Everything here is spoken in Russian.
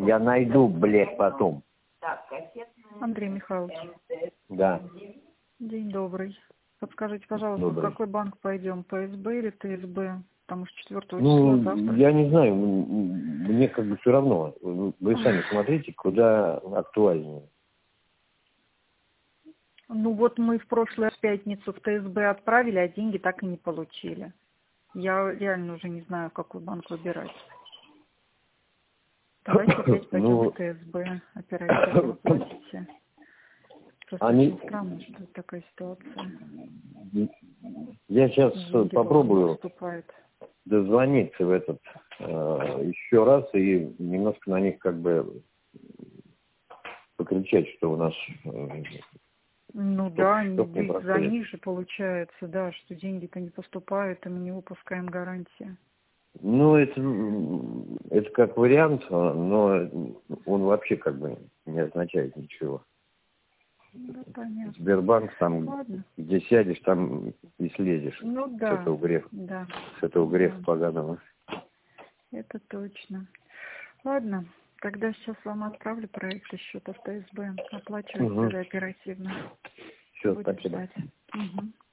Я найду, блядь, потом. Андрей Михайлович. Да. День добрый. Подскажите, пожалуйста, Добрый. в какой банк пойдем, ПСБ или ТСБ? Потому что 4 числа Ну, завтра. я не знаю, мне как бы все равно. Вы сами смотрите, куда актуальнее. Ну вот мы в прошлую пятницу в ТСБ отправили, а деньги так и не получили. Я реально уже не знаю, какой банк выбирать. Давайте опять пойдем Ну, в ТСБ, оперативно платите. Просто они... очень странно, что такая ситуация. Я сейчас Деньги попробую поступают. дозвониться в этот еще раз и немножко на них как бы покричать, что у нас... Ну да, не за них же получается, да, что деньги-то не поступают, и мы не выпускаем гарантии. Ну, это как вариант, но он вообще как бы не означает ничего. Да, понятно. Сбербанк, там, Ладно. где сядешь, там и слезешь. Ну С да, этого греха. да. С этого греха Да. поганого. Это точно. Ладно, тогда сейчас вам отправлю проект счета в ТСБ. Оплачивайте тогда оперативно. Все, Будем спасибо. ждать. Угу.